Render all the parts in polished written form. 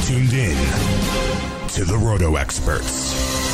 tuned in to the Roto Experts.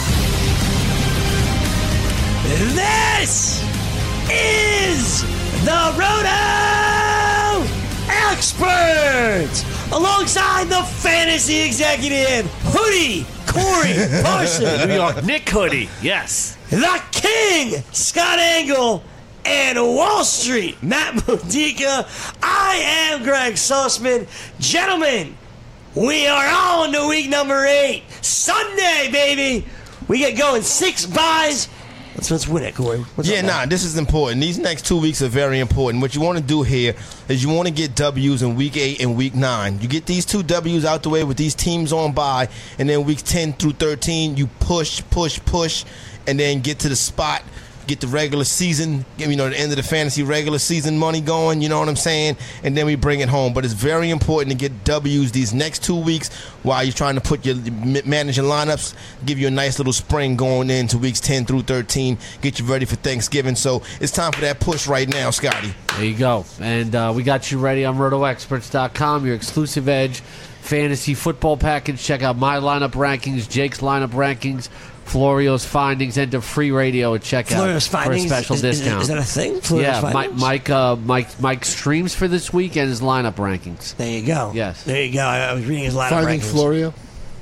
This is the Roto Experts, alongside the fantasy executive, Hoodie Corey Parson. New York Nick Hoodie, yes. The King, Scott Angle, and Wall Street, Matt Modica. I am Greg Sussman. Gentlemen, we are on to week number 8. Sunday, baby. We get going 6 buys. Let's win it, Corey. This is important. These next 2 weeks are very important. What you want to do here is you want to get W's in week 8 and week 9. You get these 2 W's out the way with these teams on bye, and then weeks 10 through 13, you push, and then get to the spot. Get the regular season, the end of the fantasy regular season money going, you know what I'm saying? And then we bring it home. But it's very important to get W's these next 2 weeks while you're trying to put your managing lineups, give you a nice little spring going into weeks 10 through 13, get you ready for Thanksgiving. So it's time for that push right now, Scotty. There you go. And we got you ready on RotoExperts.com, your exclusive edge fantasy football package. Check out my lineup rankings, Jake's lineup rankings, Florio's findings, and the free radio at checkout Florio's findings, for a special discount. Is that a thing? Florio's findings? Mike streams for this week and his lineup rankings. There you go. Yes. There you go. I was reading his lineup Finding rankings. Florio.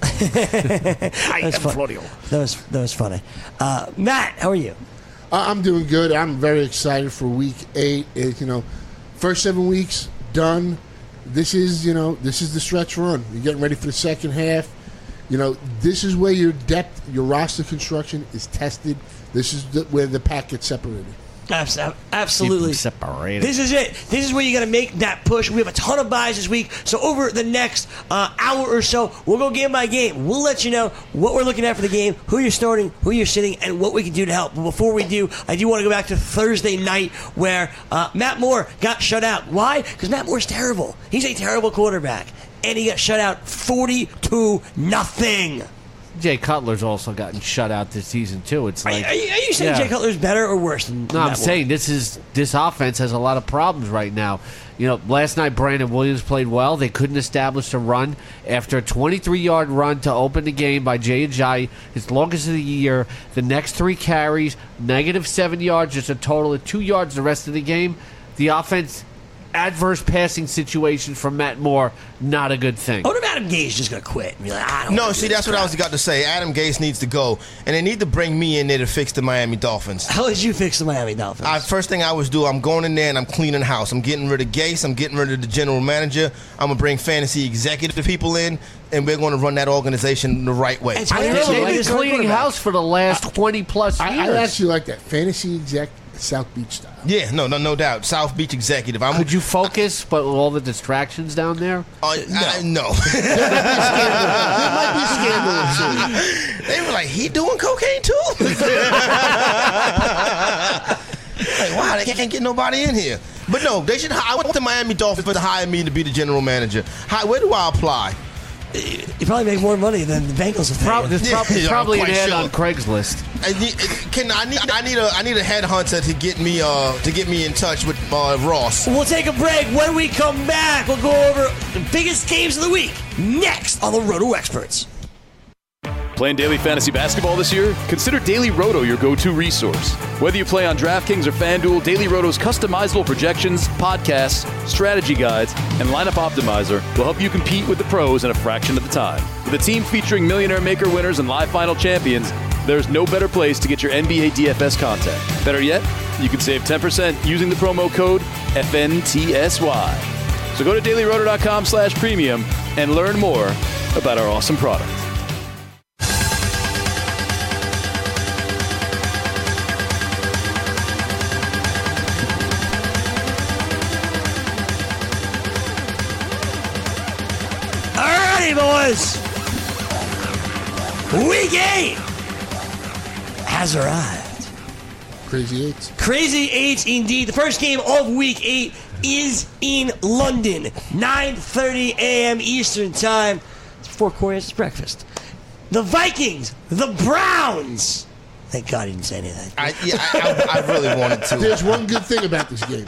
I am Florio. That was funny. Matt, how are you? I'm doing good. I'm very excited for week 8. First 7 weeks done. This is the stretch run. You're getting ready for the second half. This is where your depth, your roster construction is tested. This is where the pack gets separated. Absolutely. Separated. This is it. This is where you got to make that push. We have a ton of buys this week. So over the next hour or so, we'll go game by game. We'll let you know what we're looking at for the game, who you're starting, who you're sitting, and what we can do to help. But before we do, I do want to go back to Thursday night where Matt Moore got shut out. Why? Because Matt Moore's terrible. He's a terrible quarterback. And he got shut out 40-0. Jay Cutler's also gotten shut out this season too. It's like, are you saying Jay Cutler's better or worse than No, I'm saying this offense has a lot of problems right now. Last night Brandon Williams played well. They couldn't establish a run after a 23-yard run to open the game by Jay Ajayi, his longest of the year. The next 3 carries, -7 yards, just a total of 2 yards the rest of the game. The offense, adverse passing situation from Matt Moore, not a good thing. What if Adam Gase just going to quit? And be like, That's what I was about to say. Adam Gase needs to go, and they need to bring me in there to fix the Miami Dolphins. How did you fix the Miami Dolphins? First thing I would do, I'm going in there and I'm cleaning house. I'm getting rid of Gase. I'm getting rid of the general manager. I'm going to bring fantasy executive people in, and we're going to run that organization the right way. They've been cleaning house for the last 20-plus years. I actually like that. Fantasy exec, South Beach style. Yeah, no doubt. South Beach executive. Could you focus, but with all the distractions down there? No. There might be a scandal or two. They were like, he doing cocaine too? Wow, they can't get nobody in here. But no, they should. I want the Miami Dolphins to hire me to be the general manager. Where do I apply? You probably make more money than the Bengals have paid. There's probably an ad on Craigslist. I need a headhunter to get me in touch with Ross. We'll take a break. When we come back, we'll go over the biggest games of the week next on the Roto Experts. Playing daily fantasy basketball this year? Consider Daily Roto your go-to resource. Whether you play on DraftKings or FanDuel, Daily Roto's customizable projections, podcasts, strategy guides, and lineup optimizer will help you compete with the pros in a fraction of the time. With a team featuring Millionaire Maker winners and live final champions, there's no better place to get your NBA DFS content. Better yet, you can save 10% using the promo code FNTSY. So go to dailyroto.com/premium and learn more about our awesome product. Boys, Week 8 has arrived. Crazy Eights. Crazy Eights, indeed. The first game of Week 8 is in London, 9:30 a.m. Eastern Time. It's before Corey has his breakfast. The Vikings, the Browns. Thank God he didn't say anything. I really wanted to. There's one good thing about this game.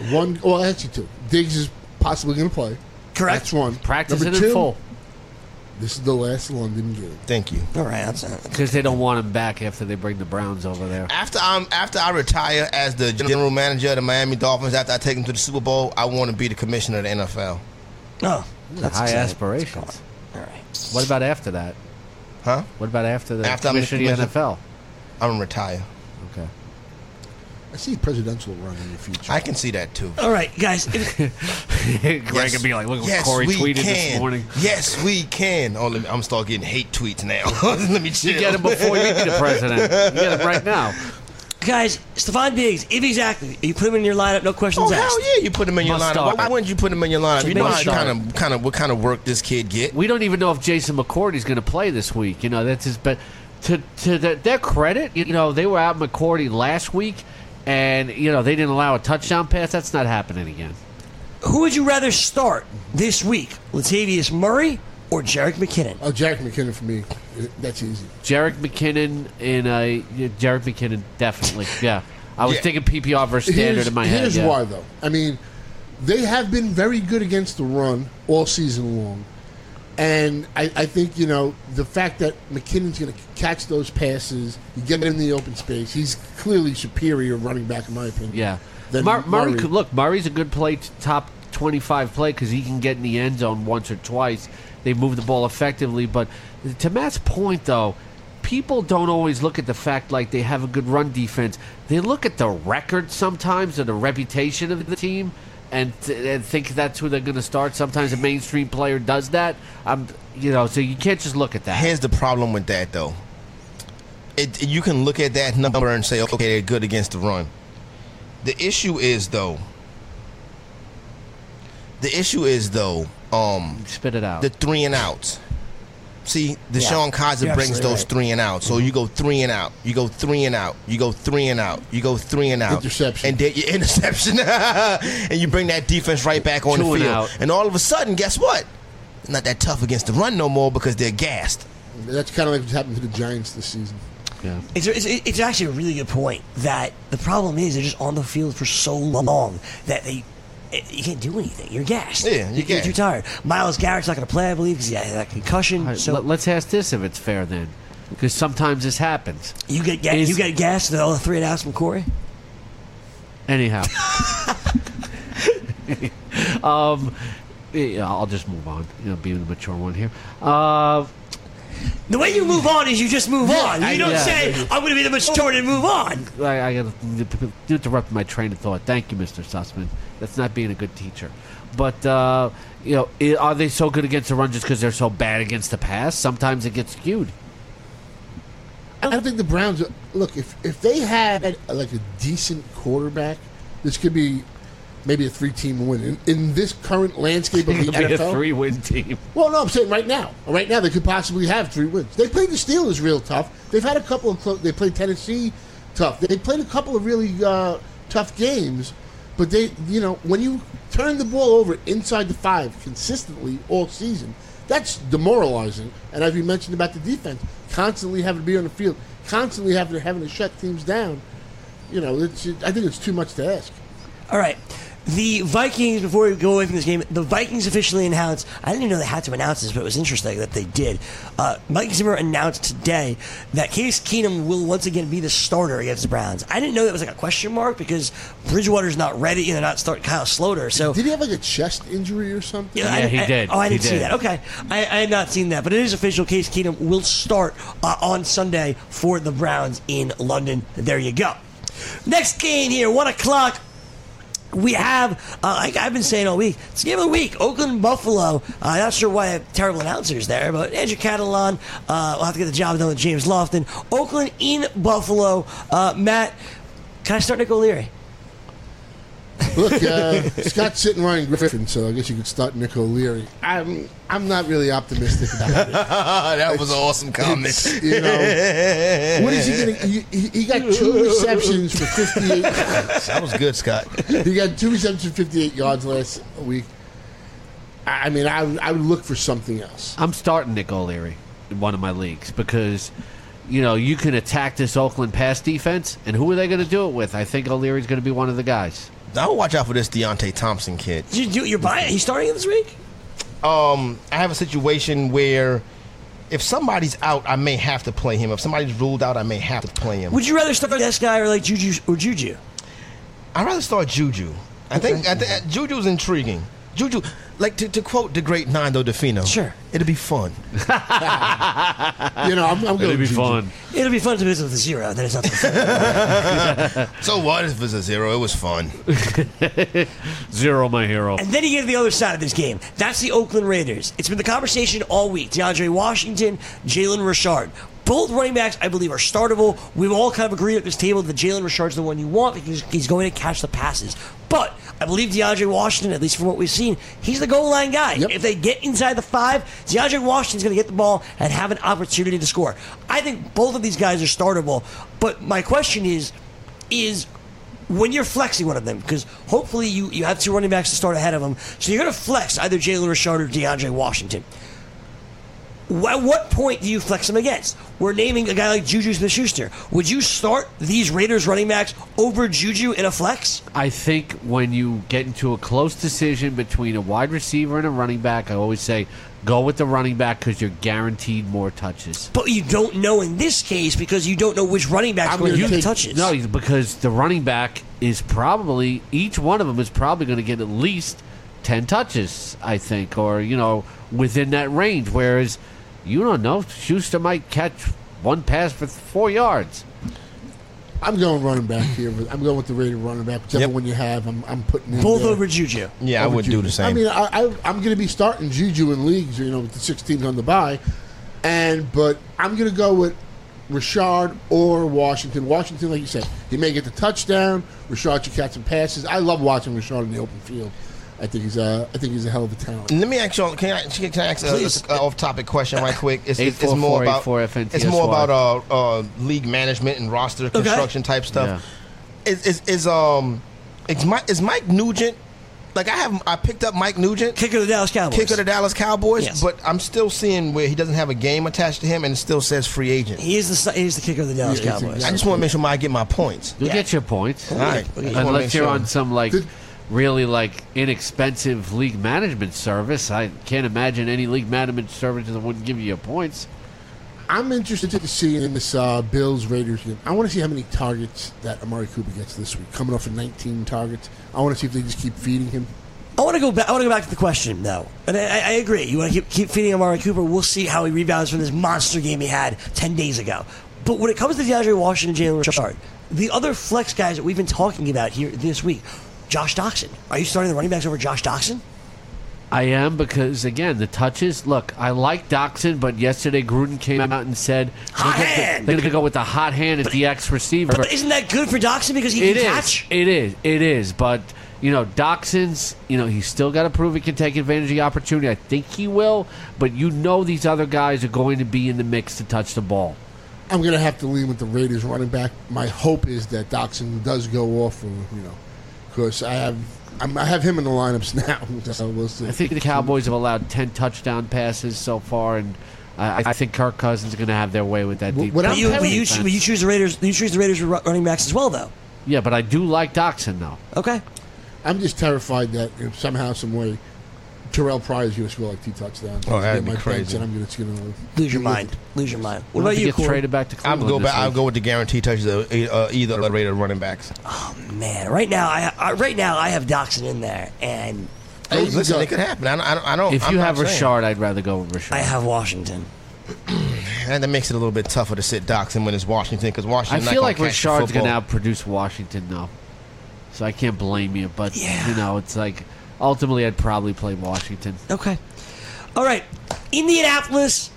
Actually two. Diggs is possibly going to play. Correct. That's one. Practice Number it in two, full. This is the last London game. Thank you. All right, that's Because they don't want him back after they bring the Browns over there. After I retire as the general manager of the Miami Dolphins, after I take them to the Super Bowl, I want to be the commissioner of the NFL. Oh, that's High exciting. aspirations. All right. What about after that? Huh? What about after the After I'm the commissioner of the commissioner? NFL? I'm going to retire. Okay. I see a presidential run in the future. I can see that, too. All right, guys. Greg would be like, look what Corey we tweeted can. this morning. Yes, we can. Oh, I'm start getting hate tweets now. Let me chill. You get him before you be the president. You get him right now. Guys, Stephon Diggs, if he's active, you put him in your lineup, no questions Oh, asked. hell yeah, you put him in your Must lineup. start. Why wouldn't you put him in your lineup? You know Must how start. what kind of work this kid get. We don't even know if Jason McCourty's going to play this week. You know, that's his. But to their credit, you know, they were out McCourty last week, and you know they didn't allow a touchdown pass. That's not happening again. Who would you rather start this week, Latavius Murray or Jerick McKinnon? Oh, Jerick McKinnon for me. That's easy. Jerick McKinnon Jerick McKinnon definitely. Yeah, I was Yeah. thinking PPR versus standard in my head. Here's Yeah. why, though. I mean, they have been very good against the run all season long. And I think, you know, the fact that McKinnon's going to catch those passes, you get him in the open space, he's clearly superior running back, in my opinion. Yeah. than Murray could look. Murray's a good play, top 25 play because he can get in the end zone once or twice. They move the ball effectively, but to Matt's point, though, people don't always look at the fact like they have a good run defense. They look at the record sometimes or the reputation of the team and think that's who they're going to start. Sometimes a mainstream player does that. You know, so you can't just look at that. Here's the problem with that, though. You can look at that number and say, okay, they're good against the run. The issue is, though, Spit it out. the 3 and outs. See, Deshaun Kaiser You're brings absolutely those right. 3 and out. So you go 3 and out. You go 3 and out. You go 3 and out. You go 3 and out. Interception. And then you interception. And you bring that defense right back on 2 the and field. out. And all of a sudden, guess what? It's not that tough against the run no more because they're gassed. That's kind of like what's happened to the Giants this season. Yeah. It's actually a really good point that the problem is they're just on the field for so long that you can't do anything. You're gassed. Yeah, you're gassed. too tired. Miles Garrett's not going to play, I believe, because he had that concussion. All right, so let's ask this if it's fair then, because sometimes this happens. you get Is- gassed with all the 3 and outs from Corey? Anyhow. Yeah, I'll just move on. You know, being the mature one here. The way you move on is you just move on. You don't yeah. say, I'm going to be the mature and move on. I got to interrupt my train of thought. Thank you, Mr. Sussman. That's not being a good teacher. But, you know, are they so good against the run just because they're so bad against the pass? Sometimes it gets skewed. I don't think the Browns look. If they had like a decent quarterback, this could be maybe a 3-team win in this current landscape of the It'll be a NFL. 3-win team. Well, no, I'm saying right now. Right now, they could possibly have 3 wins. They played the Steelers real tough. They've had a couple of they played Tennessee tough. They played a couple of really tough games. But they, you know, when you turn the ball over inside the 5 consistently all season, that's demoralizing. And as we mentioned about the defense, constantly having to be on the field, constantly having to shut teams down. You know, I think it's too much to ask. All right. The Vikings, before we go away from this game, the Vikings officially announced, I didn't even know they had to announce this, but it was interesting that they did. Mike Zimmer announced today that Case Keenum will once again be the starter against the Browns. I didn't know that was like a question mark because Bridgewater's not ready and they're not starting Kyle Sloter. So Did he have like a chest injury or something? Yeah, he did. Oh, I didn't He see did. that. Okay. I had not seen that. But it is official. Case Keenum will start on Sunday for the Browns in London. There you go. Next game here, 1 o'clock. We have, like I've been saying all week, it's the game of the week, Oakland-Buffalo. I'm not sure why I have terrible announcers there, but Andrew Catalan will have to get the job done with James Lofton. Oakland in Buffalo. Matt, can I start Nick O'Leary? Look, Scott's sitting Ryan Griffin, so I guess you could start Nick O'Leary. I'm not really optimistic about it. That was an awesome comment. It's, you know, what is he getting? He got 2 receptions for 58 yards. That was good, Scott. He got 2 receptions for 58 yards last week. I mean, I would look for something else. I'm starting Nick O'Leary in one of my leagues because, you know, you can attack this Oakland pass defense, and who are they going to do it with? I think O'Leary's going to be one of the guys. Now watch out for this Deontay Thompson kid. You're buying? He's starting this week? I have a situation where if somebody's out, I may have to play him. If somebody's ruled out, I may have to play him. Would you rather start this guy or like Juju or Juju? I'd rather start Juju. I think Juju's intriguing. Juju, like to quote the great Nando DeFino. Sure. It'll be fun. I'm going It'll be Juju. fun. It'll be fun to visit with a 0. Then it's not fun. So what if it's a 0? It was fun. 0, my hero. And then you get to the other side of this game. That's the Oakland Raiders. It's been the conversation all week. DeAndre Washington, Jalen Richard. Both running backs, I believe, are startable. We've all kind of agreed at this table that Jalen Richard's the one you want because he's going to catch the passes. But I believe DeAndre Washington, at least from what we've seen, he's the goal line guy. Yep. If they get inside the 5, DeAndre Washington's going to get the ball and have an opportunity to score. I think both of these guys are startable. But my question is when you're flexing one of them, because hopefully you have 2 running backs to start ahead of them, so you're going to flex either Jalen Richard or DeAndre Washington. At what point do you flex them against? We're naming a guy like Juju Smith-Schuster. Would you start these Raiders running backs over Juju in a flex? I think when you get into a close decision between a wide receiver and a running back, I always say go with the running back because you're guaranteed more touches. But you don't know in this case because you don't know which running back's I'm going to gonna get the take- touches. No, because the running back is probably, each one of them is probably going to get at least 10 touches, I think, or, within that range. Whereas, you don't know, Schuster might catch one pass for 4 yards. I'm going running back here. But I'm going with the Raiders running back. Whichever Yep. one you have, I'm putting in Both there. over Juju. Yeah, I Over would do Juju. the same. I mean, I'm going to be starting Juju in leagues, with the 6 teams on the bye, but I'm going to go with Richard or Washington. Washington, like you said, he may get the touchdown. Richard should catch some passes. I love watching Richard in the open field. I think he's a hell of a talent. Let me ask you. Can I ask Please. a off-topic question right quick? It's more 844-84 about FNTSY. it's more about league management and roster construction type stuff. Is Mike Nugent? Like I picked up Mike Nugent, Kicker of the Dallas Cowboys. kicker of the Dallas Cowboys, Yes. but I'm still seeing where he doesn't have a game attached to him, and it still says free agent. He is the kicker of the Dallas Yeah, he's Cowboys. I just want to make sure I get my points. You'll Yeah. get your points. All right. Okay. Just wanna make Unless you're sure. on some Did- really inexpensive league management service. I can't imagine any league management service that wouldn't give you your points. I'm interested to see in this Bills-Raiders game. I want to see how many targets that Amari Cooper gets this week. Coming off of 19 targets. I want to see if they just keep feeding him. I want to go back to the question, though. And I agree. You want to keep feeding Amari Cooper. We'll see how he rebounds from this monster game he had 10 days ago. But when it comes to DeAndre Washington and Jalen Richard, the other flex guys that we've been talking about here this week, Josh Doxson. Are you starting the running backs over Josh Doxson? I am because, again, the touches. Look, I like Doxson, but yesterday Gruden came out and said Hot hand! they're going to go with the hot hand at the X receiver. But isn't that good for Doxson because he It can is. catch? It is. But, Doxson's, he's still got to prove he can take advantage of the opportunity. I think he will. But these other guys are going to be in the mix to touch the ball. I'm going to have to lean with the Raiders running back. My hope is that Doxson does go off, because I have him in the lineups now. So we'll see. I think the Cowboys have allowed 10 touchdown passes so far, and I think Kirk Cousins is going to have their way with that deep. What But you defense. choose the Raiders. You choose the Raiders for running backs as well, though. Yeah, but I do like Doxson, though. Okay. I'm just terrified that somehow, some way, Terrell Pryor's going to score like 2 touchdowns. Oh, that'd Get be my crazy. bench, and I'm going to Lose your mind. What What about if he you, gets Corey? traded back to I'll Cleveland? I'll go with the guaranteed touches of either of the Raider running backs. Man, right now I have Doxson in there, and Hey, Listen, go. it could happen. I don't. If I'm you not have saying. Richard, I'd rather go with Richard. I have Washington. And that makes it a little bit tougher to sit Doxson when it's Washington because I Washington. feel like catch the Richard's going to football. outproduce Washington, though. So I can't blame you, but, Yeah. it's like, ultimately I'd probably play Washington. Okay. All right. Indianapolis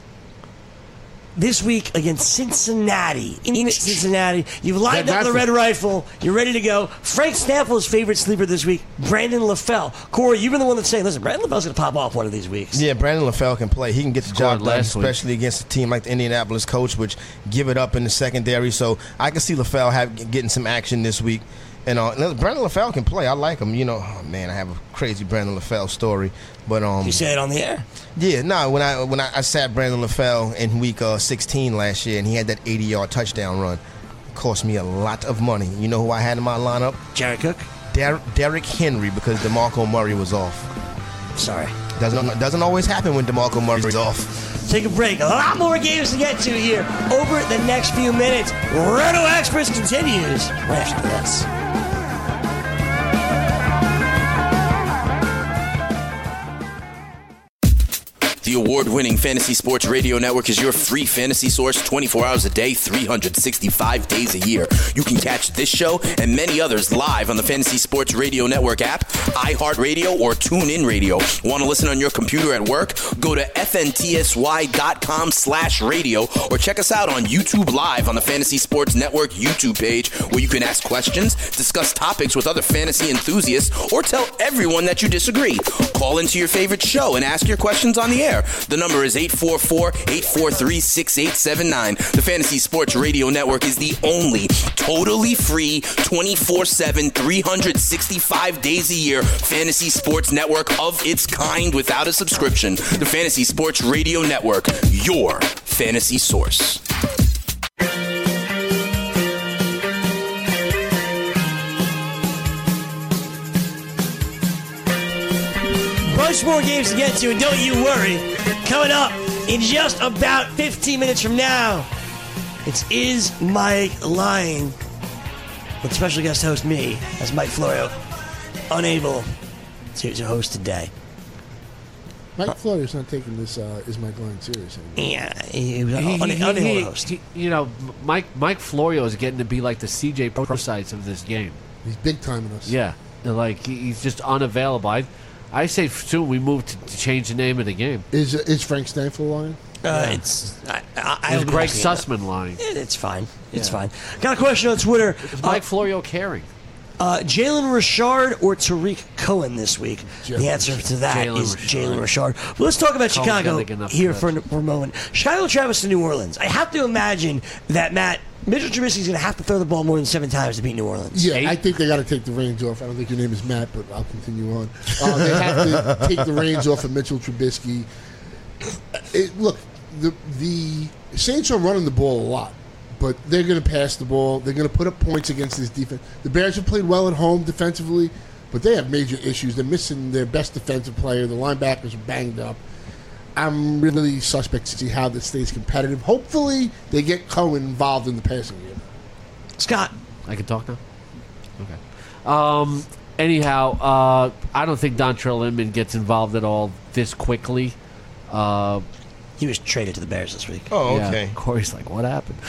this week against Cincinnati. In Cincinnati. You've lined up the red rifle. You're ready to go. Frank Snaffle's favorite sleeper this week, Brandon LaFell. Corey, you've been the one that's saying, listen, Brandon LaFell's going to pop off one of these weeks. Yeah, Brandon LaFell can play. He can get the Scored job done, last week. especially against a team like the Indianapolis Colts, which give it up in the secondary. So I can see LaFell getting some action this week. And Brandon LaFell can play. I like him. Oh man, I have a crazy Brandon LaFell story. But You say it on the air. yeah, no. When I sat Brandon LaFell in week 16 last year, and he had that 80-yard touchdown run, it cost me a lot of money. You know who I had in my lineup? Jared Cook. Derrick Henry, because DeMarco Murray was off. Sorry. Doesn't always happen when DeMarco Murray's off. Take a break. A lot more games to get to here over the next few minutes. Roto Experts continues right after this. The award-winning Fantasy Sports Radio Network is your free fantasy source 24 hours a day, 365 days a year. You can catch this show and many others live on the Fantasy Sports Radio Network app, iHeartRadio, or TuneIn Radio. Want to listen on your computer at work? Go to fntsy.com/radio or check us out on YouTube Live on the Fantasy Sports Network YouTube page, where you can ask questions, discuss topics with other fantasy enthusiasts, or tell everyone that you disagree. Call into your favorite show and ask your questions on the air. The number is 844-843-6879. The Fantasy Sports Radio Network is the only totally free 24/7, 365 days a year fantasy sports network of its kind without a subscription. The Fantasy Sports Radio Network, your fantasy source. Bunch more games to get to, and don't you worry. Coming up in just about 15 minutes from now, it's Is Mike Lying? With special guest host me, as Mike Florio, unable to host today. Mike Florio's not taking this Is Mike Lying serious anymore. Yeah, he was unable to host. Mike Florio is getting to be like the CJ Prosites of this game. He's big timing us. Yeah, like he's just unavailable. I say soon we move to change the name of the game. Is Frank Stanfield lying? It's Is Greg Sussman lying? It's fine. It's fine. Got a question on Twitter. Is Mike Florio caring? Jalen Richard or Tariq Cohen this week? The answer to that is Jalen Richard. But let's talk about Chicago here for a moment. Chicago travels to New Orleans. I have to imagine that, Mitchell Trubisky's going to have to throw the ball more than 7 times to beat New Orleans. Yeah, I think they got to take the reins off. I don't think your name is Matt, but I'll continue on. They have to take the reins off of Mitchell Trubisky. Look, the Saints are running the ball a lot, but they're going to pass the ball. They're going to put up points against this defense. The Bears have played well at home defensively, but they have major issues. They're missing their best defensive player. The linebackers are banged up. I'm really suspect to see how this stays competitive. Hopefully, they get Cohen involved in the passing game. Scott. I can talk now? Okay. Anyhow, I don't think Dontrell Inman gets involved at all this quickly. He was traded to the Bears this week. Oh, okay. Yeah, Corey's like, what happened?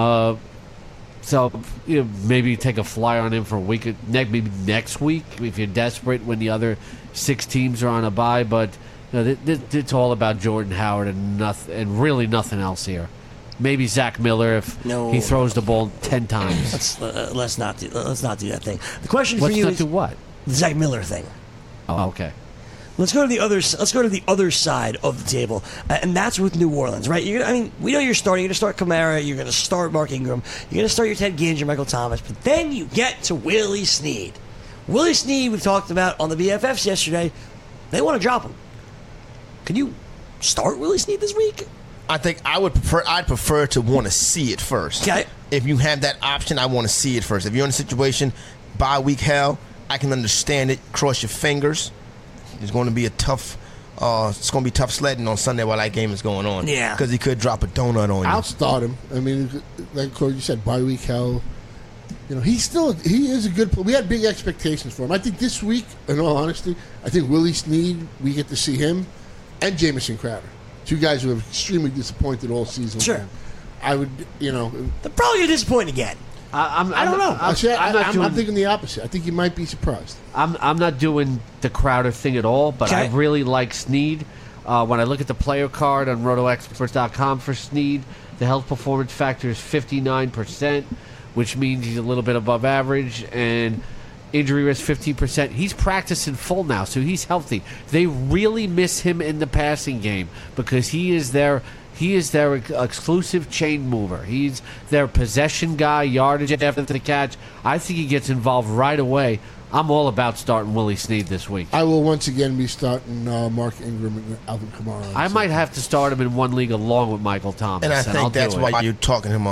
So maybe take a flyer on him for a week, maybe next week if you're desperate when the other 6 teams are on a bye. But it's all about Jordan Howard and really nothing else here. Maybe Zach Miller if he throws the ball 10 times. Let's not do that thing. The question for you is do what? The Zach Miller thing. Oh, okay. Let's go to the other side of the table, and that's with New Orleans, right? We know you're starting. You're going to start Kamara. You're going to start Mark Ingram. You're going to start your Ted Ginn, your Michael Thomas. But then you get to Willie Snead. Willie Snead, we talked about on the BFFs yesterday. They want to drop him. Can you start Willie Snead this week? I think I'd prefer to want to see it first. Okay. If you have that option, I want to see it first. If you're in a situation, bye week hell, I can understand it. Cross your fingers. It's going to be tough sledding on Sunday while that game is going on. Yeah. Because he could drop a donut on you. I'll start him. I mean, like Corey, you said, bye week hell. He is a good player. We had big expectations for him. I think this week, in all honesty, Willie Snead, we get to see him, and Jamison Crowder. 2 guys who have extremely disappointed all season. Sure. I would, They're probably going to disappoint again. I don't know. I'm thinking the opposite. I think you might be surprised. I'm not doing the Crowder thing at all, but I really like Snead. When I look at the player card on RotoExperts.com for Snead, the health performance factor is 59%, which means he's a little bit above average, and injury risk 15%. He's practicing full now, so he's healthy. They really miss him in the passing game because he is their exclusive chain mover. He's their possession guy, yardage after the catch. I think he gets involved right away. I'm all about starting Willie Snead this week. I will once again be starting Mark Ingram and Alvin Kamara. I might have to start him in one league along with Michael Thomas. And I think that's why you're talking him up.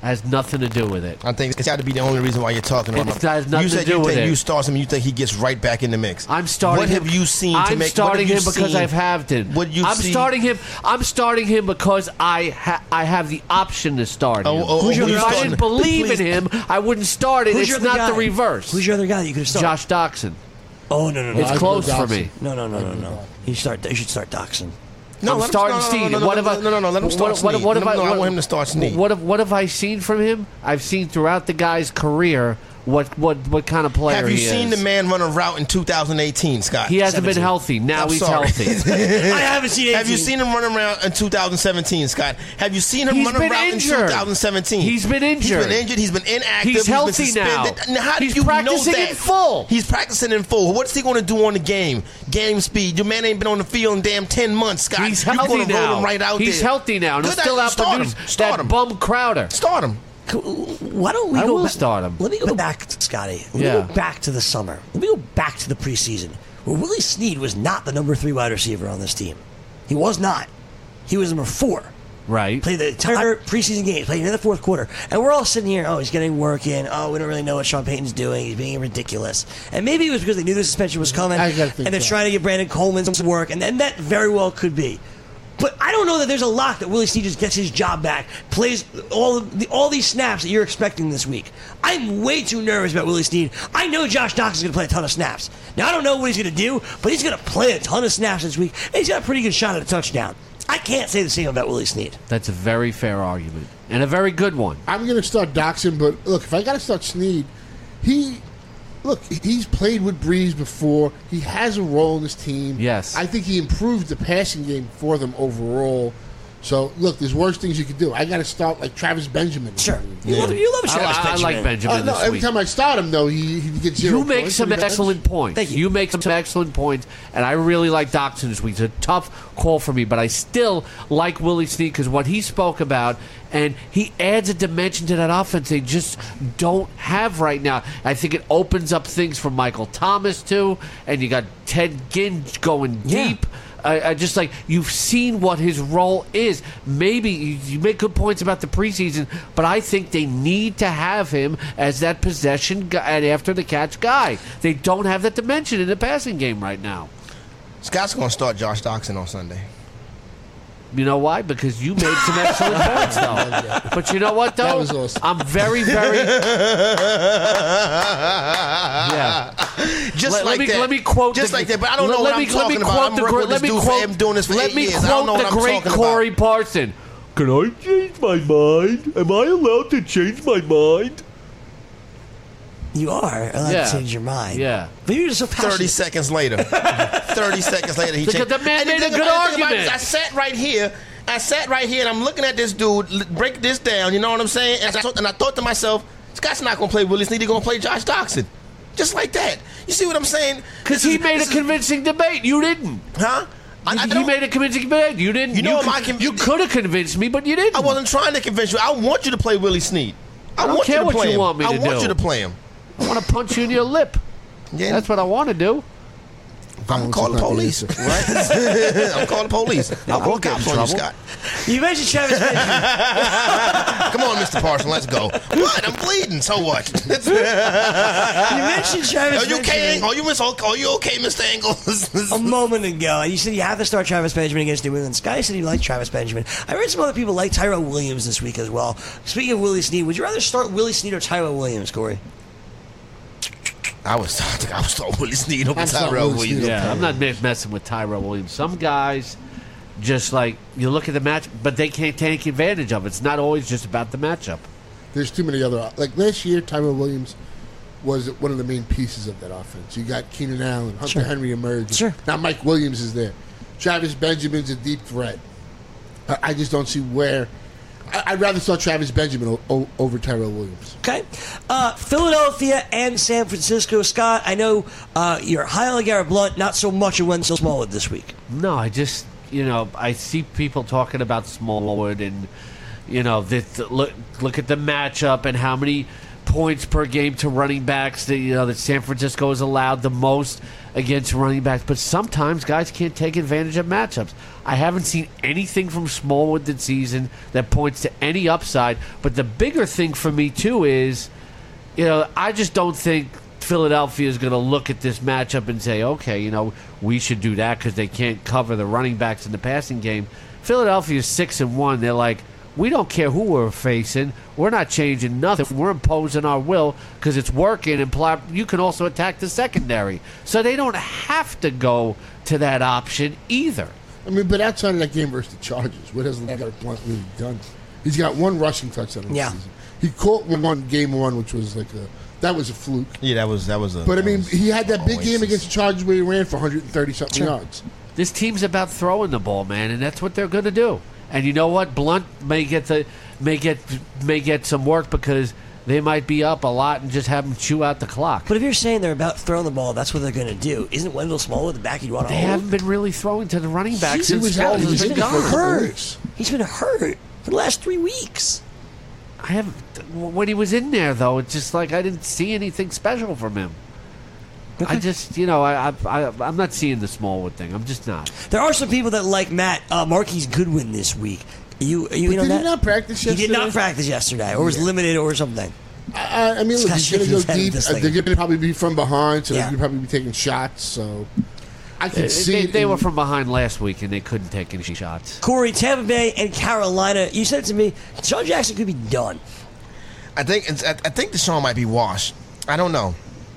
Has nothing to do with it. I think it's got to be the only reason why you're talking about him. It has nothing You to said do you with think it. you start him, you think he gets right back in the mix. I'm starting What him. have you seen to I'm make? starting what have him you because seen? I've halved him. What you I'm see? starting him. I'm starting him because I have the option to start him. Who's your If other I guy? didn't believe Please. in him, I wouldn't start it. Who's your It's other not the guy? reverse. Who's your other guy that you could have started? Josh Doxson. Oh, no. It's I'd close go for Doxson. me. No. You should start Doxson. No, I'm let him starting start- Steve. No, What have I? let him start Snead. What have I? No, I want him to start Snead. What have I seen from him? I've seen throughout the guy's career what kind of player Have you he seen is. the man run a route in 2018, Scott? He hasn't been 17. healthy. Now I'm he's sorry. healthy. I haven't seen 18. Have you seen him run around in 2017, Scott? Have you seen him He's run been around injured. in 2017? He's been injured. He's been injured. He's been inactive. He's healthy been suspended. now. How do He's you know practicing that? in full. He's practicing in full. What's he going to do on the game? Game speed. Your man ain't been on the field in damn 10 months, Scott. He's You're healthy going to roll now. him right out He's there. healthy now, and he'll Good still idea. Start outproduce him. Start that him. bum Crowder. Start him. Why don't we I go will back? start him. Let me go back, Scotty. Let me Yeah. go back to the summer. Let me go back to the preseason, where Willie Snead was not the number 3 wide receiver on this team. He was not. He was number 4. Right. Played the entire preseason game, played in the fourth quarter. And we're all sitting here, oh, he's getting work in. Oh, we don't really know what Sean Payton's doing. He's being ridiculous. And maybe it was because they knew the suspension was coming, I and gotta think they're so. trying to get Brandon Coleman some work, and that very well could be. But I don't know that there's a lock that Willie Snead just gets his job back, plays all these snaps that you're expecting this week. I'm way too nervous about Willie Snead. I know Josh Doxson's going to play a ton of snaps. Now, I don't know what he's going to do, but he's going to play a ton of snaps this week, and he's got a pretty good shot at a touchdown. I can't say the same about Willie Snead. That's a very fair argument and a very good one. I'm going to start Doxson, but look, if I got to start Snead, he's played with Breeze before. He has a role in this team. Yes. I think he improved the passing game for them overall. So, look, there's worse things you could do. I got to start like Travis Benjamin. Sure. You love Travis I Benjamin. like Benjamin No, this every week. time I start him, though, he gets 0 You make points some and he got- excellent points. Thank you. You make some excellent points, and I really like Doxson this week. It's a tough call for me, but I still like Willie Snead because what he spoke about, and he adds a dimension to that offense they just don't have right now. I think it opens up things for Michael Thomas, too, and you got Ted Ginn going Yeah. deep. I just like you've seen what his role is. Maybe you make good points about the preseason, but I think they need to have him as that possession guy and after the catch guy. They don't have that dimension in the passing game right now. Scott's going to start Josh Doxson on Sunday. You know why? Because you made some excellent points, though. But you know what, though? That was awesome. I'm very, very. Yeah. Just like that. Let me quote. Just like that. But I don't know what I'm talking about. I'm working with this dude for him doing this for 8 years. I don't know what I'm great talking Corey about. Parson. Can I change my mind? Am I allowed to change my mind? You are allowed Yeah. to change your mind. Yeah. But you're just so passionate. 30 seconds later. 30 seconds later, he Because changed. the man And made a thing good about it is, argument. I sat right here, and I'm looking at this dude break this down. You know what I'm saying? And I thought to myself, Scott's not going to play Willie Snead. He's going to play Josh Doxson, just like that. You see what I'm saying? Because he made a convincing debate. You didn't. Huh? I He don't- made a convincing debate. You didn't. You know could- my You could have convinced me, but you didn't. I wasn't trying to convince you. I want you to play Willie Snead. I don't want care you to what play you him. want me to I want do. you to play him. I want to punch you in your lip. Yeah. That's what I want to do. I'm calling the police, right? I'm calling the police. I'll call the cops on you, Scott. You mentioned Travis Benjamin. Come on, Mr. Parson, let's go. What? I'm bleeding. So what? You mentioned Travis Are you okay? Benjamin Are you okay, Mr. Engel? a moment ago. You said you have to start Travis Benjamin against New England. Scotty said he liked Travis Benjamin. I read some other people like Tyrell Williams this week as well. Speaking of Willie Snead, would you rather start Willie Snead or Tyrell Williams, Corey? I was talking Willie Snead over I'm sorry, Tyrell Willie Williams. Snead. Yeah, I'm not messing with Tyrell Williams. Some guys just like you look at the match, but they can't take advantage of it. It's not always just about the matchup. There's too many other. Like last year, Tyrell Williams was one of the main pieces of that offense. You got Keenan Allen, Hunter Sure. Henry emerging. Sure. Now Mike Williams is there. Travis Benjamin's a deep threat. I just don't see where. I'd rather start Travis Benjamin over Tyrell Williams. Okay. Philadelphia and San Francisco. Scott, I know you're high on Garrett Blunt, not so much of Wendell Smallwood this week. No, I just I see people talking about Smallwood and look at the matchup and how many points per game to running backs. That San Francisco is allowed the most against running backs. But sometimes guys can't take advantage of matchups. I haven't seen anything from Smallwood this season that points to any upside. But the bigger thing for me, too, is, I just don't think Philadelphia is going to look at this matchup and say, okay, we should do that because they can't cover the running backs in the passing game. Philadelphia is 6-1. They're like, we don't care who we're facing. We're not changing nothing. We're imposing our will because it's working. And you can also attack the secondary. So they don't have to go to that option either. I mean, but outside of that game versus the Chargers, what has Leonard Blount really done? He's got one rushing touchdown in the season. He caught one game one, which was that was a fluke. Yeah, that was a. But I mean, he had that big game against the Chargers where he ran for 130-something yards. This team's about throwing the ball, man, and that's what they're going to do. And you know what? Blunt may get some work because they might be up a lot and just have them chew out the clock. But if you're saying they're about throwing the ball, that's what they're going to do. Isn't Wendell Smallwood the back you'd want to hold? They haven't been really throwing to the running backs since He's Smallwood's been gone. He's been hurt for the last 3 weeks. When he was in there, though, it's just like I didn't see anything special from him. Okay. I just, I'm not seeing the Smallwood thing. I'm just not. There are some people that like Matt Marquise Goodwin this week. You know did that? He not practice yesterday? He did not practice yesterday, or was limited, or something. I mean, look, he's going to go deep. They're going to probably be from behind, so they're going to probably be taking shots. So I can see they were from behind last week, and they couldn't take any shots. Corey, Tampa Bay and Carolina. You said to me, Deshaun Jackson could be done. I think Deshaun might be washed. I don't know.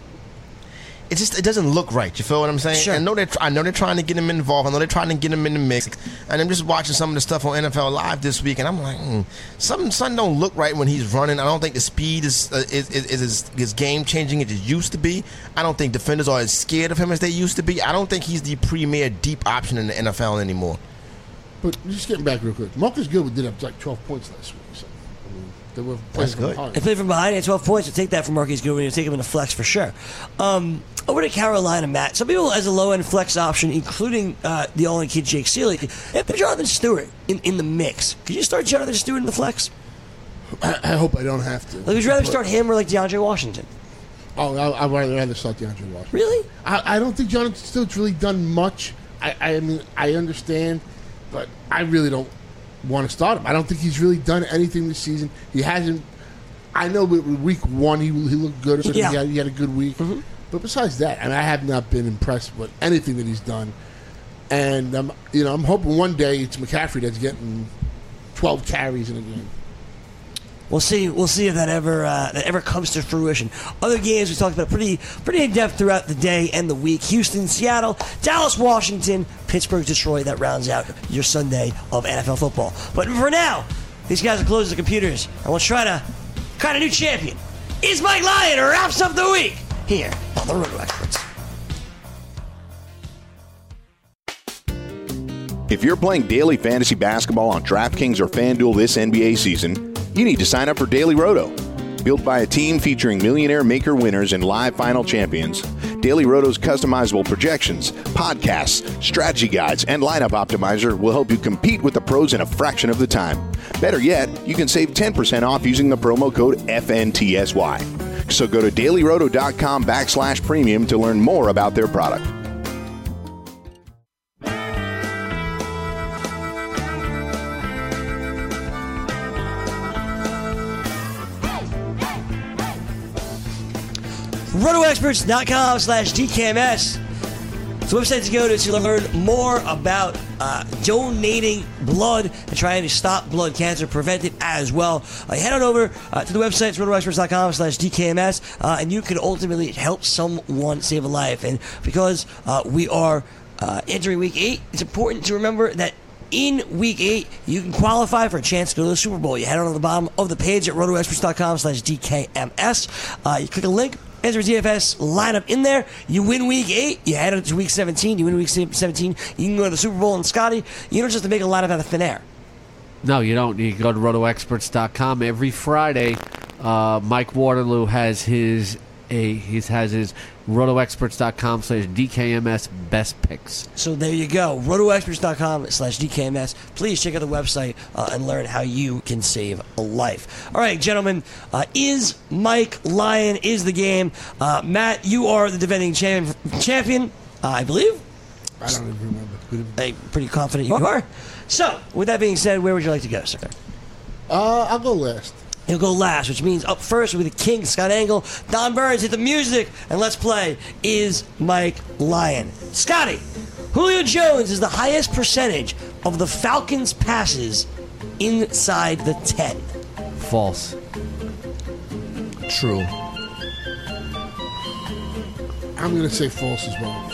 It doesn't look right. You feel what I'm saying? Sure. I know they're trying to get him involved. I know they're trying to get him in the mix. And I'm just watching some of the stuff on NFL Live this week, and I'm like, something don't look right when he's running. I don't think the speed is as game changing as it used to be. I don't think defenders are as scared of him as they used to be. I don't think he's the premier deep option in the NFL anymore. But just getting back real quick, Marcus Goodwin did have like 12 points last week. So they were That's good. They played from behind. He had 12 points. You take that from Marquise Goodwin. You take him in a flex for sure. Over to Carolina, Matt. Some people as a low-end flex option, including the all-in kid Jake Seeley, and put Jonathan Stewart in the mix. Could you start Jonathan Stewart in the flex? I hope I don't have to. Would you rather start him or like DeAndre Washington? Oh, I'd rather start DeAndre Washington. Really? I don't think Jonathan Stewart's really done much. I mean, I understand, but I really don't want to start him. I don't think he's really done anything this season. He hasn't. I know week one he looked good. He had a good week. Mm-hmm. But besides that, I have not been impressed with anything that he's done. And I'm hoping one day it's McCaffrey that's getting 12 carries in a game. We'll see if that ever comes to fruition. Other games we talked about pretty in depth throughout the day and the week. Houston, Seattle, Dallas, Washington, Pittsburgh, Detroit. That rounds out your Sunday of NFL football. But for now, these guys are closing the computers, and we'll try to crown a new champion. It's Mike Lyon who wraps up the week here on the Roto Experts. If you're playing daily fantasy basketball on DraftKings or FanDuel this NBA season, you need to sign up for Daily Roto. Built by a team featuring millionaire maker winners and live final champions, Daily Roto's customizable projections, podcasts, strategy guides, and lineup optimizer will help you compete with the pros in a fraction of the time. Better yet, you can save 10% off using the promo code FNTSY. So go to dailyroto.com/premium to learn more about their product. RotoExperts.com/DKMS. It's a website to go to learn more about donating blood and trying to stop blood cancer, prevent it as well. Head on over to the website, it's RotoExperts.com/DKMS, and you can ultimately help someone save a life. And because we are entering Week 8, it's important to remember that in Week 8, you can qualify for a chance to go to the Super Bowl. You head on to the bottom of the page at RotoExperts.com/DKMS. You click a link, enter a DFS lineup in there. You win Week 8. You head up to Week 17. You win Week 17. You can go to the Super Bowl. And Scotty, you don't just have to make a lineup out of thin air. No, you don't. You can go to RotoExperts.com every Friday. Mike Waterloo has his RotoExperts.com/DKMS best picks. So there you go. RotoExperts.com/DKMS. Please check out the website and learn how you can save a life. All right, gentlemen. Is Mike Lyon is the game? Matt, you are the defending champion, I believe. I don't even remember. I'm pretty confident you are. So, with that being said, where would you like to go, sir? I'll go last. He'll go last, which means up first will be the King, Scott Engel. Don Burns, hit the music, and let's play Is Mike Lyon. Scotty, Julio Jones is the highest percentage of the Falcons' passes inside the 10. False. True. I'm going to say false as well.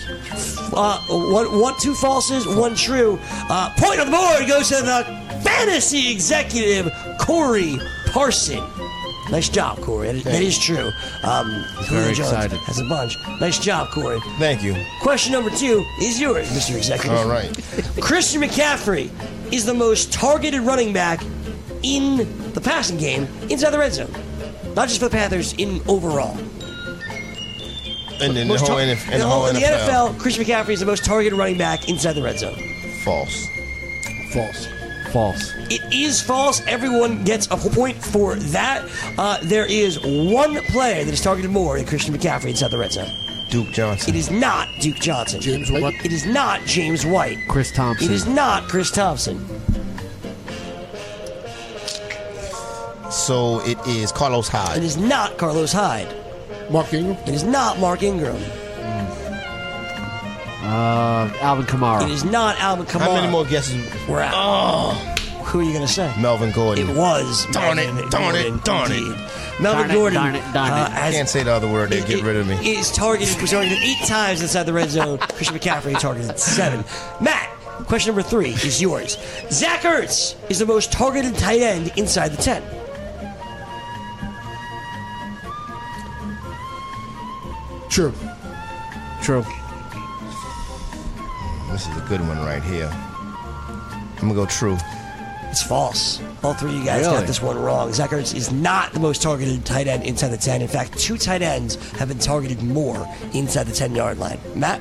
Two falses, one true. Point on the board goes to the fantasy executive, Corey Parson. Nice job, Corey. That is true. Julio Jones excited. has a bunch. Nice job, Corey. Thank you. Question number 2 is yours, Mr. Executive. All right. Christian McCaffrey is the most targeted running back in the passing game inside the red zone. Not just for the Panthers, in overall. And then the whole in NFL. the NFL, Christian McCaffrey is the most targeted running back inside the red zone. False. False. False. It is false. Everyone gets a point for that. There is one player that is targeted more than Christian McCaffrey inside the red zone. Duke Johnson. It is not Duke Johnson. James White. It is not James White. Chris Thompson. It is not Chris Thompson. So it is Carlos Hyde. It is not Carlos Hyde. Mark Ingram. It is not Mark Ingram. Alvin Kamara. It is not Alvin Kamara. How many more guesses? We're at. Who are you going to say? Melvin Gordon. It was. Darn it, Melvin darn it, Gordon, darn it. indeed. Melvin Gordon. Darn it. I can't say the other word. They get rid of me. Was targeted 8 times inside the red zone. Christian McCaffrey targeted 7. Matt, question number 3 is yours. Zach Ertz is the most targeted tight end inside the 10. True. True. This is a good one right here. I'm going to go true. It's false. All 3 of you guys Really? got this one wrong. Zach Ertz is not the most targeted tight end inside the 10. In fact, 2 tight ends have been targeted more inside the 10-yard line. Matt?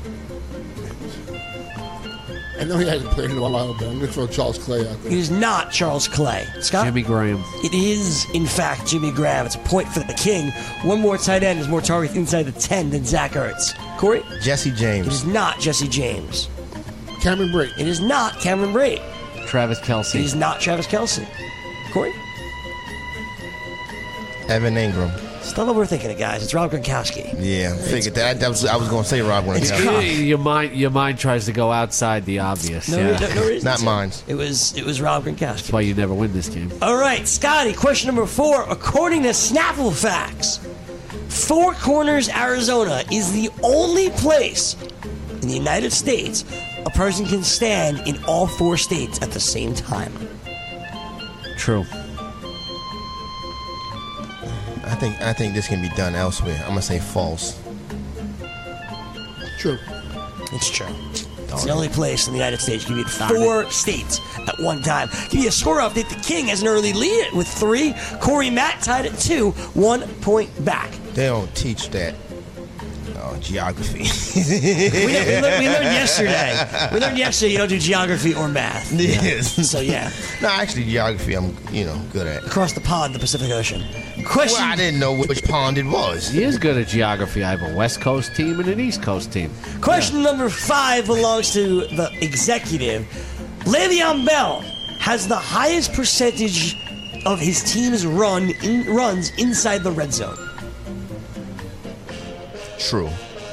I know he hasn't played in a while, but I'm going to throw Charles Clay out It there. is not Charles Clay. Scott? Jimmy Graham. It is, in fact, Jimmy Graham. It's a point for the King. One more tight end is more targets inside the 10 than Zach Ertz. Corey? Jesse It James. is not Jesse James. Cameron Brate. It is not Cameron Brate. Travis It Kelce. is not Travis Kelce. Corey? Evan Ingram. Stop overthinking it, guys. It's Rob Gronkowski. Yeah, figured that. I was going to say Rob Gronkowski. Your mind tries to go outside the obvious. No, yeah. no reason Not to. mine. It was Rob Gronkowski. That's why you never win this game. All right, Scotty, question number 4. According to Snaffle Facts, Four Corners, Arizona is the only place in the United States a person can stand in all 4 states at the same time. True. I think this can be done elsewhere. I'm going to say false. True. It's true. It's the only place in the United States you can be in 4 states at one time. Give you a score update. The King has an early lead with 3. Corey Matt tied at 2, 1 point back. They don't teach that geography. We learned yesterday. We learned yesterday you don't do geography or math. Yes. So yeah, No, actually, geography I'm good at. across the pond, the Pacific Ocean. Question. Well, I didn't know which pond it was. He is good at geography. I have a West Coast team and an East Coast team. Question number 5 belongs to the executive. Le'Veon Bell has the highest percentage of his team's runs inside the red zone. True.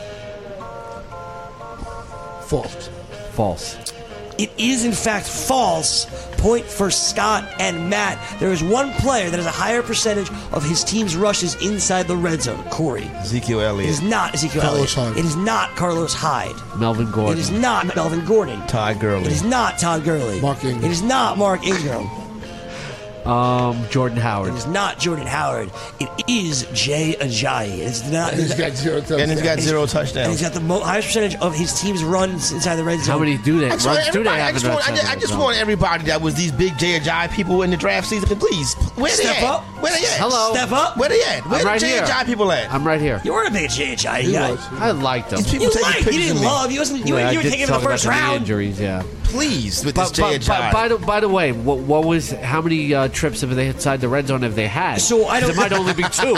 False. False. It is, in fact, false. Point for Scott and Matt. There is one player that has a higher percentage of his team's rushes inside the red zone. Corey. Ezekiel It Elliott. is not Ezekiel Carlos Elliott. Hyde. It is not Carlos Hyde. Melvin Gordon. It is not Melvin Gordon. Todd Gurley. It is not Todd Gurley. Mark Ingram. It is not Mark Ingram. Jordan It Howard. is not Jordan Howard. It is Jay Ajayi. It's not. And he's got 0 touchdowns. And he's got 0 And touchdowns. he's got the highest percentage of his team's runs inside the red zone. How many do they? I just, runs want, do they everybody, have in that I just want everybody that was these big J.J. people in the draft season to please. Where they Step at? up. Where they at? Hello. Step up. Where they at? Where I'm the right here. J.J. people at? I'm right here. You weren't a big Jay Ajayi He guy. was. I liked them. These people You taking liked. You pictures didn't of me. love. You wasn't. You I were did taking him in talk the first about the knee round. injuries, yeah. Please, with this But, J.J. by the way, what was how many trips have they inside the red zone have they had? So I don't- It might only be 2. So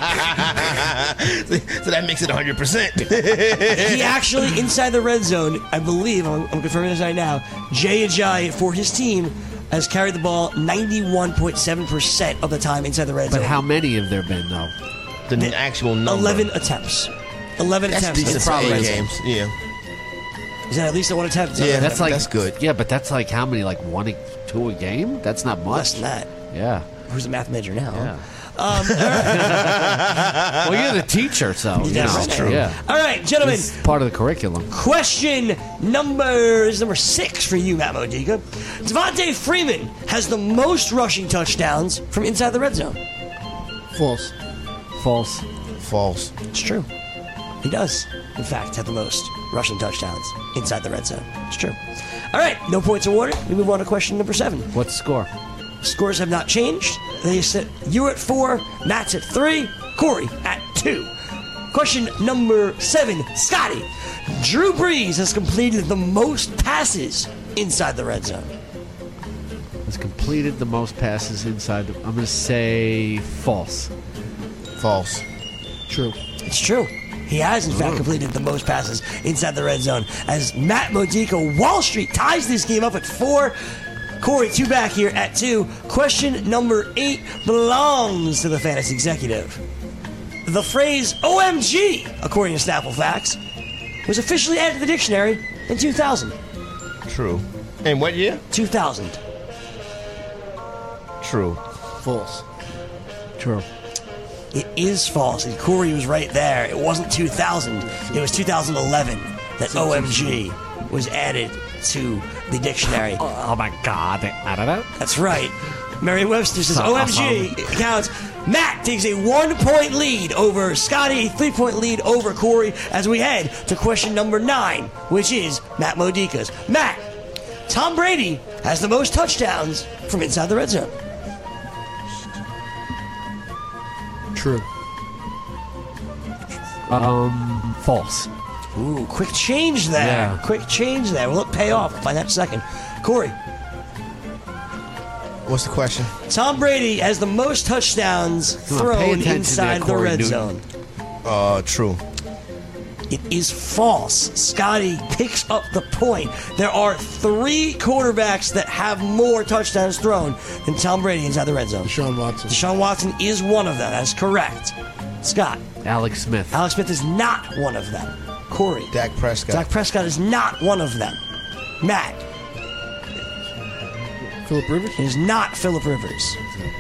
that makes it 100%. He actually, inside the red zone, I believe, I'm confirming this right now, Jay Ajayi, for his team, has carried the ball 91.7% of the time inside the red But zone. how many have there been though? The actual number. 11 attempts. 11 That's attempts. decent for probably 8 is. games. Yeah. Is that at least a one attempt? Yeah. That's like That's good. Yeah, but that's like how many? Like 1 2 a game? That's not Less much. than that. Yeah. Who's the math major now? Yeah. Well, you're the teacher, so you Yeah, know. that's true. Yeah. All right, gentlemen. It's part of the curriculum. Question number 6 for you, Matt Modica. Devontae Freeman has the most rushing touchdowns from inside the red zone. False. False. False. It's true. He does, in fact, have the most rushing touchdowns inside the red zone. It's true. All right, no points awarded. We move on to question number 7. What's the score? Scores have not changed. They sit you at 4, Matt's at 3, Corey at 2. Question number 7, Scotty. Drew Brees has completed the most passes inside the red zone. Has completed the most passes inside. I'm going to say false. False. True. It's true. He has, in fact, completed the most passes inside the red zone. As Matt Modica, Wall Street ties this game up at 4. Corey, 2 back here at 2. Question number 8 belongs to the fantasy executive. The phrase OMG, according to Snapple Facts, was officially added to the dictionary in 2000. True. And what year? 2000. True. False. True. It is false, and Corey was right there. It wasn't 2000. It was 2011 that OMG was added to the dictionary. Oh my God! I don't know. That's right. Merriam-Webster says Awesome. OMG counts. Matt takes a 1-point lead over Scotty, a 3-point lead over Corey as we head to question number 9, which is Matt Modica's. Matt, Tom Brady has the most touchdowns from inside the red zone. True. False. Ooh, quick change there. Yeah. Quick change there. Will it pay off? We'll find that in a second. Corey, What's the question? Tom Brady has the most touchdowns Come on, pay thrown attention inside there, the Corey red Newton. zone. True. It is false. Scotty picks up the point. There are 3 quarterbacks that have more touchdowns thrown than Tom Brady inside the red zone. Deshaun Watson. Deshaun Watson is one of them. That's correct. Scott, Alex Smith. Alex Smith is not one of them. Corey, Dak Prescott. Dak Prescott is not one of them. Matt, Philip Rivers. it is not Phillip Rivers.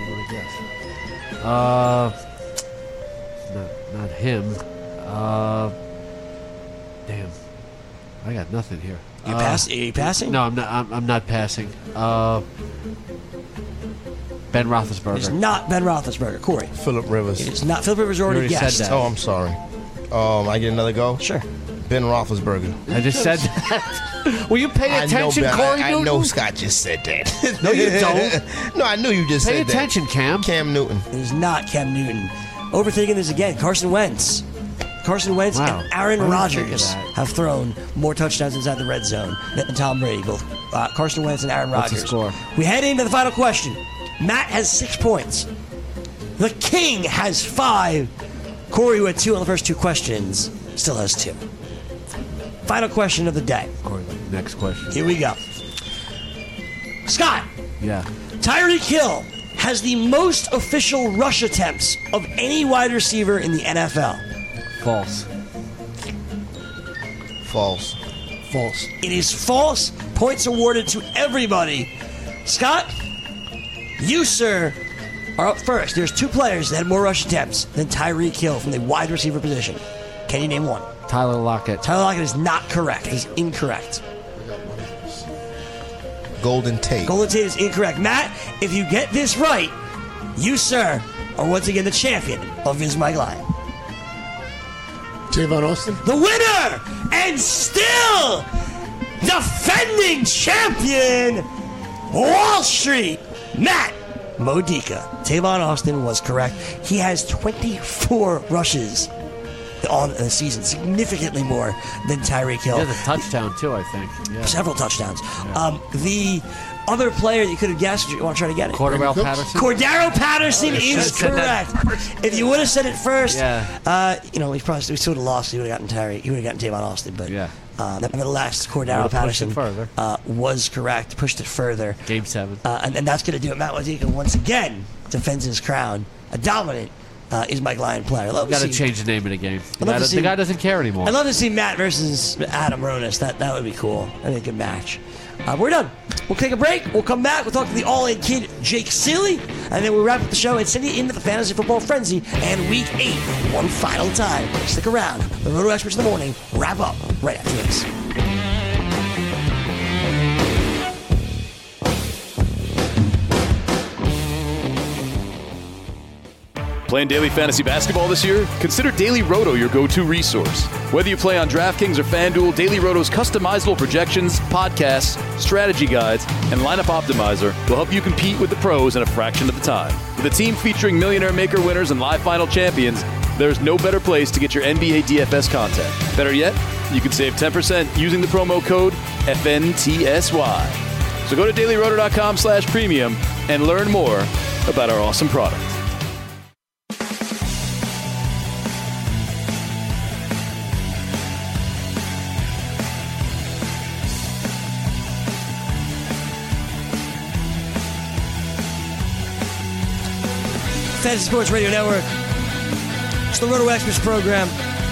Not him. Damn. I got nothing here. Are you passing? No, I'm not. I'm not passing. Ben It is Roethlisberger. not Ben Roethlisberger. Corey, Phillip Rivers. it is not. Phillip Rivers already already said guessed. that. Oh, I'm sorry. I get another go? Sure. Ben Roethlisberger. I just said that. Will you pay attention, I know, Corey I Newton? know Scott just said that. No, you don't. No, I knew you just Pay said attention, Cam. that. Cam Newton. It is not Cam Newton. Overthinking this again. Carson Wentz. Carson Wentz Wow. and Aaron I didn't think of Rodgers that. have thrown more touchdowns inside the red zone than Tom Brady. Both Carson Wentz and Aaron What's the Rodgers. score? We head into the final question. Matt has 6 points. The King has 5. Corey, who had 2 on the first 2 questions, still has 2. Final question of the day. Corey, next question. Here we go. Scott, Yeah. Tyreek Hill has the most official rush attempts of any wide receiver in the NFL. False. False. False. It is false. Points awarded to everybody. Scott, you, sir, are up first. There's 2 players that had more rush attempts than Tyreek Hill from the wide receiver position. Can you name one? Tyler Lockett. Tyler Lockett is not correct. It is incorrect. Golden Tate. Golden Tate is incorrect. Matt, if you get this right, you, sir, are once again the champion of Vince Mike Lion. Tavon Austin. The winner and still defending champion, Wall Street, Matt Modica. Tavon Austin was correct. He has 24 rushes on the season, significantly more than Tyreek Hill. He has a touchdown, too, I think. Yeah. Several touchdowns. The other player you could have guessed, you want to try to get it? Cordero Patterson. Cordero Patterson is correct. If you would have said it first, we sort of lost. He would have gotten Tyreek. He would have gotten Tavon Austin, but nevertheless, Cordero Patterson was correct. Pushed it further. Game 7. And that's going to do it. Matt Modica once again defends his crown. A dominant is Mike Lion player. Got to change the name of the game. The guy doesn't care anymore. I'd love to see Matt versus Adam Ronis. That would be cool. That'd be a good match. We're done. We'll take a break. We'll come back. We'll talk to the all-in kid, Jake Seeley. And then we'll wrap up the show and send you into the Fantasy Football Frenzy and Week 8 one final time. Stick around. The Roto Experts in the Morning wrap up right after this. Playing daily fantasy basketball this year? Consider Daily Roto your go-to resource. Whether you play on DraftKings or FanDuel, Daily Roto's customizable projections, podcasts, strategy guides, and lineup optimizer will help you compete with the pros in a fraction of the time. With a team featuring Millionaire Maker winners and live final champions, there's no better place to get your NBA DFS content. Better yet, you can save 10% using the promo code FNTSY. So go to dailyroto.com/premium and learn more about our awesome product. Fantasy Sports Radio Network. It's the Roto Experts program.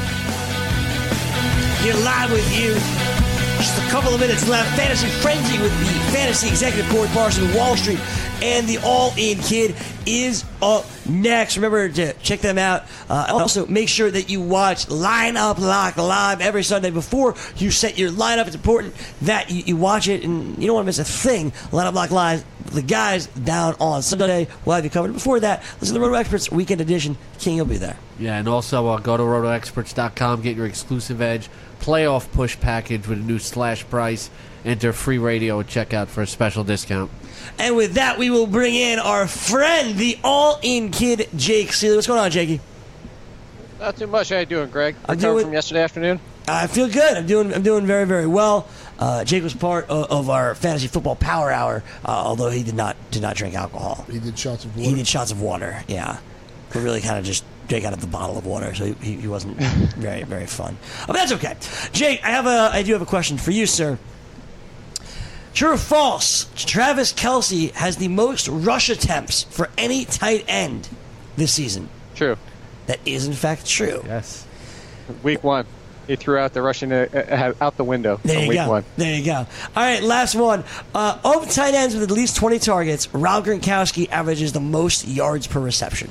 Here live with you. Just a couple of minutes left. Fantasy Frenzy with the Fantasy Executive Corey Parson, Wall Street, and the All-In Kid is up next. Remember to check them out. Also, make sure that you watch Lineup Lock Live every Sunday before you set your lineup. It's important that you watch it, and you don't want to miss a thing. Lineup Lock Live, the guys down on Sunday will have you covered. Before that, listen to the Roto Experts Weekend Edition. King will be there. Yeah, and also go to rotoexperts.com, get your exclusive Edge playoff push package with a new slash price. Enter free radio at checkout for a special discount. And with that, we will bring in our friend, the all-in kid, Jake Seeley. What's going on, Jakey? Not too much. How you doing, Greg? Recovered from yesterday afternoon? I feel good. I'm doing very, very well. Jake was part of our fantasy football power hour, although he did not drink alcohol. He did shots of water. He did shots of water. Yeah, we really kind of just drank out of the bottle of water, so he wasn't very, very fun. But that's okay. Jake, I do have a question for you, sir. True or false? Travis Kelce has the most rush attempts for any tight end this season. True. That is, in fact, true. Yes. Week 1. He threw out the rushing out the window. There you week go. 1. There you go. All right, last one. Of tight ends with at least 20 targets, Rob Gronkowski averages the most yards per reception.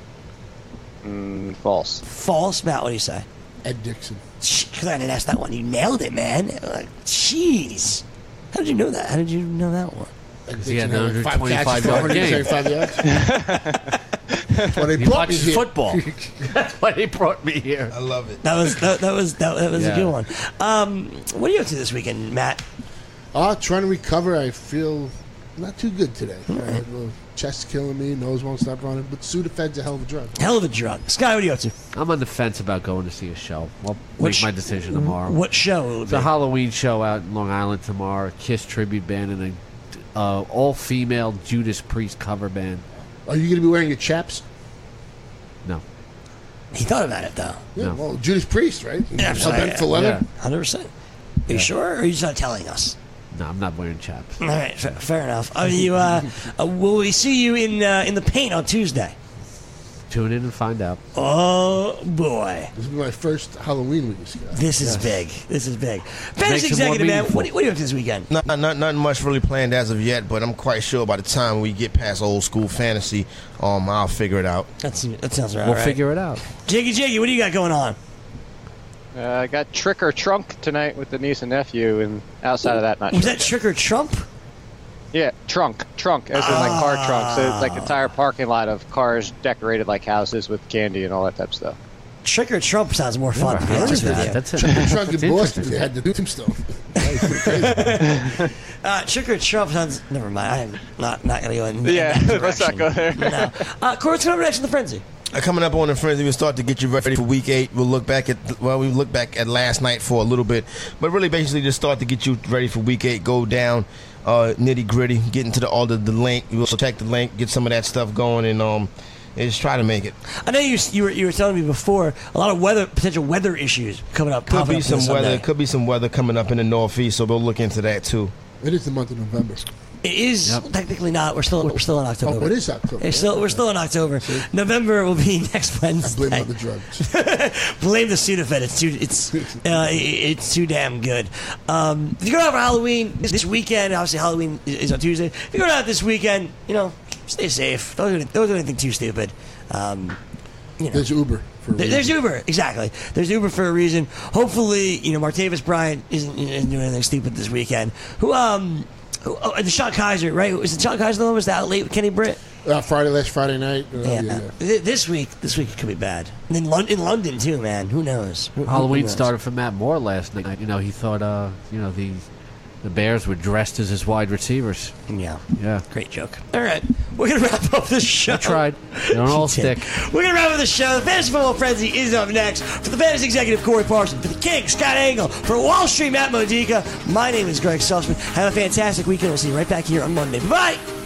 False. False? Matt, what do you say? Ed Dixon. Because I didn't ask that one. You nailed it, man. Jeez. How did you know that? How did you know that one? He had an 125-yard game. That's why they He brought me watches here. football. That's why they brought me here. I love it. That was a good one. What are you up to this weekend, Matt? Trying to recover. I feel not too good today. Chest killing me. Nose won't stop running. But Sudafed's a hell of a drug. Hell of a drug. Sky, what are you up to? I'm on the fence about going to see a show. I'll make my decision tomorrow. What show will it It's be? a Halloween show out in Long Island tomorrow. A Kiss tribute band and an all-female Judas Priest cover band. Are you going to be wearing your chaps? No. He thought about it, though. Yeah, No. well, Judas Priest, right? Absolutely. For leather? Yeah. 100%. Are you sure, or are you just not telling us? No, I'm not wearing chaps. All right, fair enough. Are you? Will we see you in the paint on Tuesday? Tune in and find out. Oh boy, This will be my first Halloween with you, Scott. this is big. This is big. Fantasy Makes it more executive man, meaningful. what are you up to this weekend? Nothing much really planned as of yet, but I'm quite sure by the time we get past old school fantasy, I'll figure it out. That sounds right. We'll right? figure it out. Jakey, what do you got going on? I got Trick or Trunk tonight with the niece and nephew, and outside of that, not Was sure. that Trick or Trump? Yeah, trunk, as in like car trunk. So it's like entire parking lot of cars decorated like houses with candy and all that type of stuff. Trick or Trump sounds more fun. To be honest with you. That's Trunk in Boston, they had the tombstone. Trick or Trump sounds. Never mind. I'm not going to go in. Yeah, that let's not go there. No. Corey, what's coming up next in the Frenzy? Coming up on the Frenzy, we'll start to get you ready for Week 8. We look back at last night for a little bit, but really basically just start to get you ready for Week 8. Go down nitty gritty, get into the link. We'll check the link, get some of that stuff going, and just try to make it. I know you were telling me before a lot of potential weather issues coming up. Could be some weather coming up in the Northeast, so we'll look into that too. It is the month of November. It is technically not. We're still in October. Oh, it is October. We're still in October. November will be next Wednesday. I blame all the drugs. Blame the Sudafed. It's too damn good. If you're going out for Halloween this weekend, obviously Halloween is on Tuesday. If you're going out this weekend, stay safe. Don't do anything too stupid. There's Uber. There's Uber, exactly. There's Uber for a reason. Hopefully, Martavis Bryant isn't doing anything stupid this weekend. The Sean Kaiser, right? Was it Sean Kaiser the one was out late with Kenny Britt? Last Friday night. Yeah. This week it could be bad. And in London too, man. Who knows? Halloween started for Matt Moore last night. He thought, the Bears were dressed as his wide receivers. Yeah. Yeah. Great joke. All right. We're going to wrap up this show. I tried. They don't all stick. We're going to wrap up the show. The Fantasy Football Frenzy is up next. For the Fantasy Executive, Corey Parson. For the King, Scott Engel. For Wall Street, Matt Modica. My name is Greg Sussman. Have a fantastic weekend. We'll see you right back here on Monday. Bye-bye.